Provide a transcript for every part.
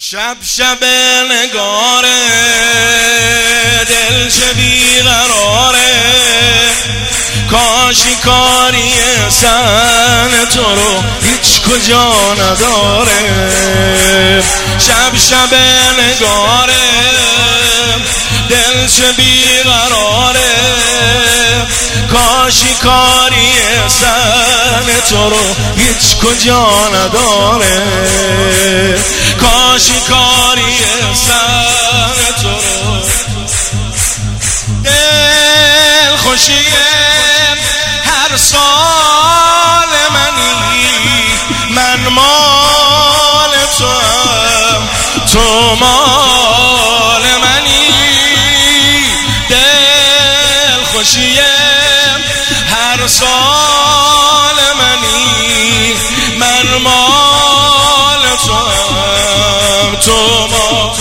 شب شب نگاره دل چه بیقراره، کاشی کاری سن تو رو هیچ کجا نداره. شب شب نگاره دل چه بیقراره، کاشی کاری سن تو رو هیچ کجا نداره. کاشی کاری سن تو رو دل خوشیه هر سال منی، من مال تو هم تو مال منی. دل خوشیه هر سال منی، من مال تو هم تو مال.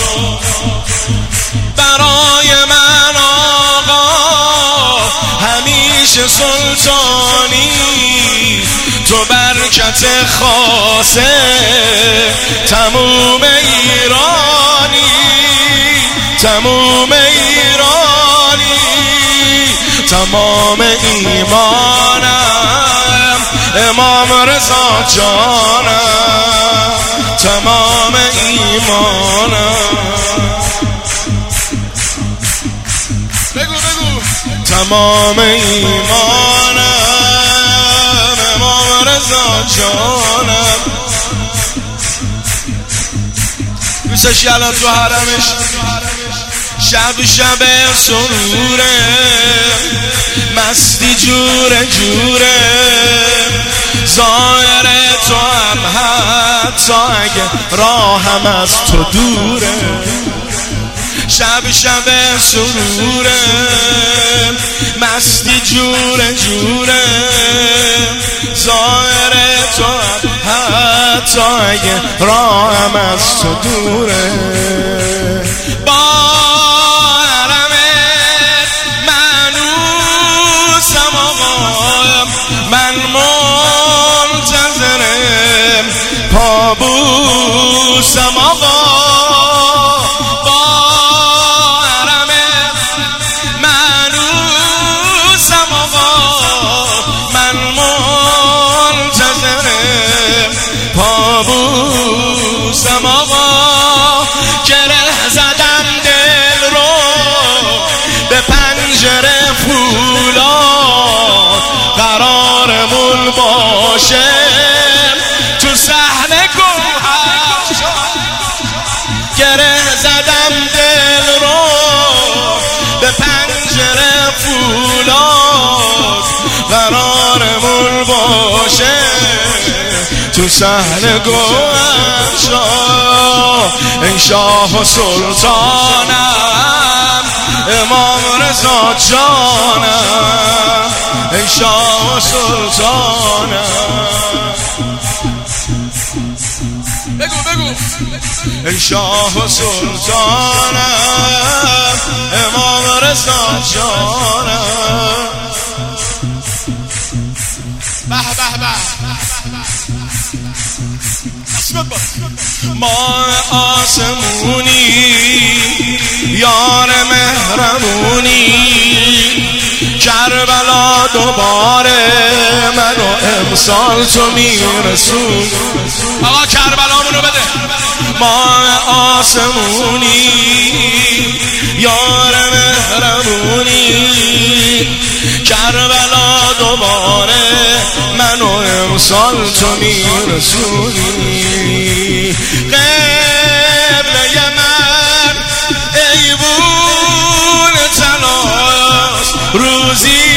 برای من آقا همیشه سلطانی، تو برکت خاصه تموم ایرانی، تموم ایرانی. تمام ایمانم امام رضا جانم، تمام ایمانم. بگو بگو. تمام ایمانم امام رضا جانم. دوستش الان تو حرمش شب شب سروره، مستی جوره جوره، ظاهر تو هم حتی اگه راهم از تو دوره. شب شب سروره، مستی جوره جوره، ظاهر تو هم حتی اگه راهم از تو دوره. من منتظرم پابوسم آقا، با حرم منوسم آقا. من منتظرم پابوسم آقا. گره زدم دل رو به پنجره فولاد، قرارمون باشه تو صحنه گوهر. گره زدم دل رو به پنجره فولاد، قرارمون باشه تو صحنه گوهر. ای شاه و سلطانم امام رضا جانم، ای شاه و سلطانم. بگو بگو. ای شاه و سلطانم امام رضا جانم. به به به. ما آسمونی یار مهرمونی، کربلا دوباره منو امسال تو میرسون. آقا کربلامونو بده. ما آسمونی یار مهرمونی، کربلا دوباره منو امسال تو میرسونی. قبله من ایوون تناس، روزی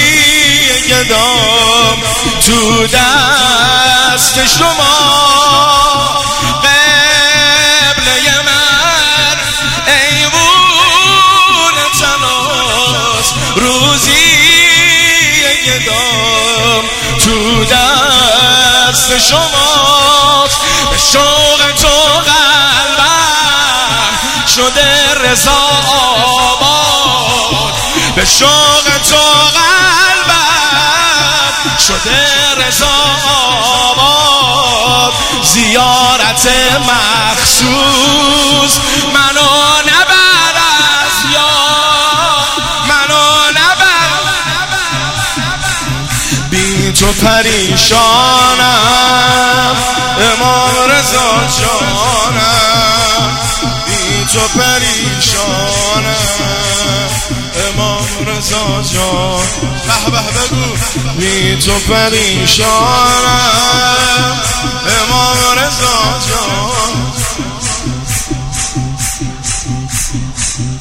گدام تو دست شما. قبله من ایوون تناس، روزی گدام تو دست شماست. به شوق تو قلبم شده رضا آباد، به شوق تو قلبم شده رضا آباد. زیارت مخصوص تو پریشانم امام رضا جانم، بی تو پریشانم امام رضا جان. به به بگو. بی تو پریشانم امام رضا جان.